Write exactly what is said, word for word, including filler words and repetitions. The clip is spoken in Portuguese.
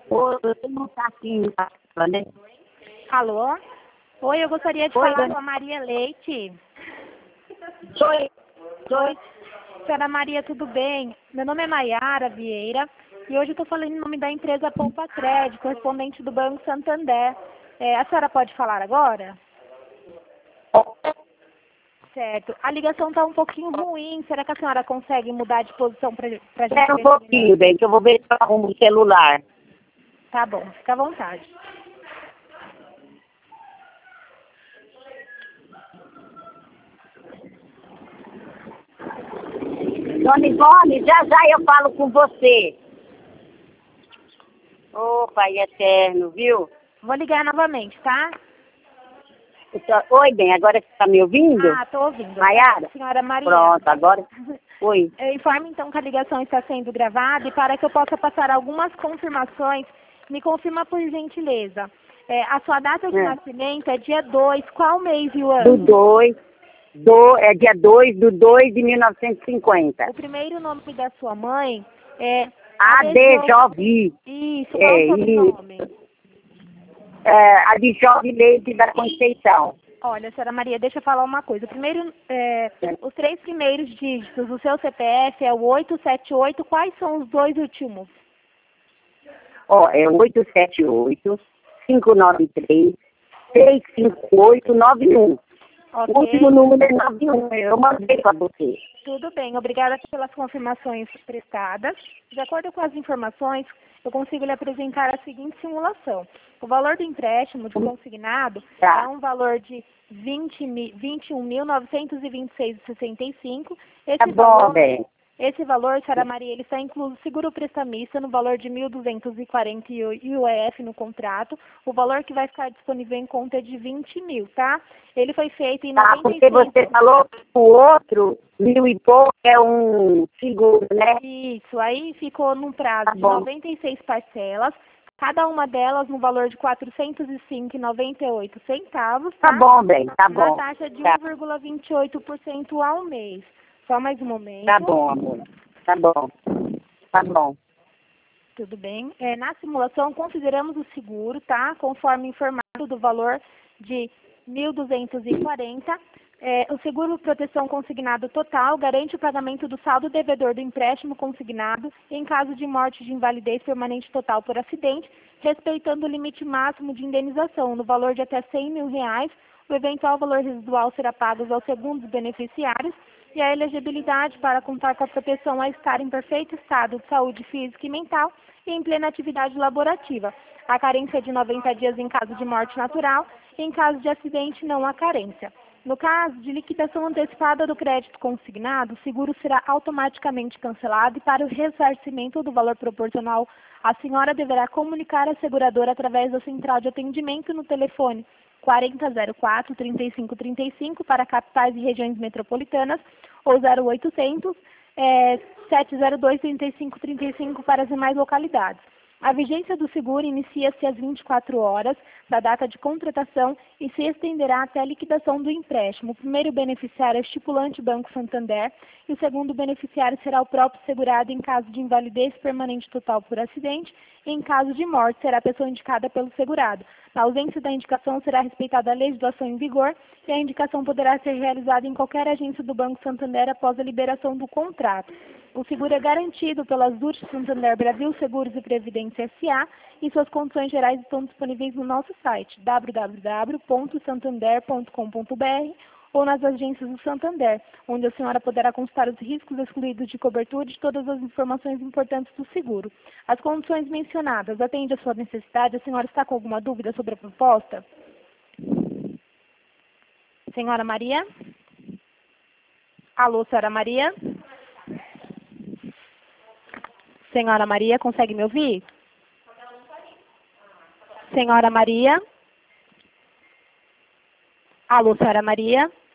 Oi, você não está aqui, né? Alô? Oi, eu gostaria de Oi, falar dona- com a Maria Leite. Sou eu. Sou eu. Oi, senhora Maria, tudo bem? Meu nome é Maiara Vieira e hoje eu estou falando em nome da empresa Poupa Crédito, correspondente do Banco Santander. É, a senhora pode falar agora? Certo. A ligação está um pouquinho ruim. Será que a senhora consegue mudar de posição para a gente Espera um ver se melhor? pouquinho, bem, que eu vou ver se eu arrumo o celular. Tá bom, fica à vontade. Dona Ivone, já já eu falo com você. Ô, Pai eterno, viu? Vou ligar novamente, tá? Então, oi, bem, agora você está me ouvindo? Ah, estou ouvindo. Maiara? Senhora Maria. Pronto, agora. Oi. Eu informo então que a ligação está sendo gravada e para que eu possa passar algumas confirmações, me confirma por gentileza. É, a sua data de É. nascimento é dia dois, qual mês e o Do ano? dois, do, é dia dois do dois de mil novecentos e cinquenta. O primeiro nome da sua mãe é Adjovi. Isso, qual É, o sobrenome? É, Adjovi Leite da Conceição. Olha, senhora Maria, deixa eu falar uma coisa. O primeiro, é, os três primeiros dígitos do seu C P F é o oito sete oito, quais são os dois últimos? Ó, é oito sete oito, cinco nove três, seis cinco oito nove um. Ok. O último número é nove um. Eu mandei para você. Tudo bem, obrigada pelas confirmações prestadas. De acordo com as informações, eu consigo lhe apresentar a seguinte simulação. O valor do empréstimo de consignado Tá. é um valor de vinte e um mil novecentos e vinte e seis reais e sessenta e cinco centavos. Tá Esse bom, valor, bem. esse valor, senhora Maria, ele está incluso seguro prestamista no valor de mil duzentos e quarenta I U F no contrato. O valor que vai ficar disponível em conta é de vinte mil, tá? Ele foi feito em Tá, noventa e porque seis... você falou que o outro, mil e pouco, é um seguro, né? Isso, aí ficou num prazo Tá de bom. noventa e seis parcelas, cada uma delas no valor de quatrocentos e cinco reais e noventa e oito centavos, Tá tá? bom, bem, tá Na bom. taxa de Tá, um vírgula vinte e oito por cento ao mês. Só mais um momento. tá bom, amor. Tá bom. Tá bom. Tudo bem. É, na simulação, consideramos o seguro, tá? Conforme informado do valor de mil duzentos e quarenta. É, o seguro proteção consignado total garante o pagamento do saldo devedor do empréstimo consignado em caso de morte de invalidez permanente total por acidente, respeitando o limite máximo de indenização no valor de até cem mil reais. O eventual valor residual será pago aos segundos beneficiários e a elegibilidade para contar com a proteção a estar em perfeito estado de saúde física e mental e em plena atividade laborativa. A carência é de noventa dias em caso de morte natural e em caso de acidente não há carência. No caso de liquidação antecipada do crédito consignado, o seguro será automaticamente cancelado e para o ressarcimento do valor proporcional, a senhora deverá comunicar a seguradora através da central de atendimento no telefone quarenta zero quatro, trinta e cinco trinta e cinco para capitais e regiões metropolitanas ou zero oitocentos, é, sete zero dois, trinta e cinco trinta e cinco para as demais localidades. A vigência do seguro inicia-se às vinte e quatro horas da data de contratação e se estenderá até a liquidação do empréstimo. O primeiro beneficiário é o estipulante Banco Santander e o segundo beneficiário será o próprio segurado em caso de invalidez permanente total por acidente e em caso de morte será a pessoa indicada pelo segurado. Na ausência da indicação será respeitada a legislação em vigor e a indicação poderá ser realizada em qualquer agência do Banco Santander após a liberação do contrato. O seguro é garantido pela Zurich Santander Brasil Seguros e Previdência S A e suas condições gerais estão disponíveis no nosso site w w w ponto santander ponto com ponto b r ou nas agências do Santander, onde a senhora poderá consultar os riscos excluídos de cobertura e todas as informações importantes do seguro. As condições mencionadas atendem à sua necessidade? A senhora está com alguma dúvida sobre a proposta? Senhora Maria? Alô, senhora Maria? Senhora Maria, consegue me ouvir? Senhora Maria? Alô, senhora Maria?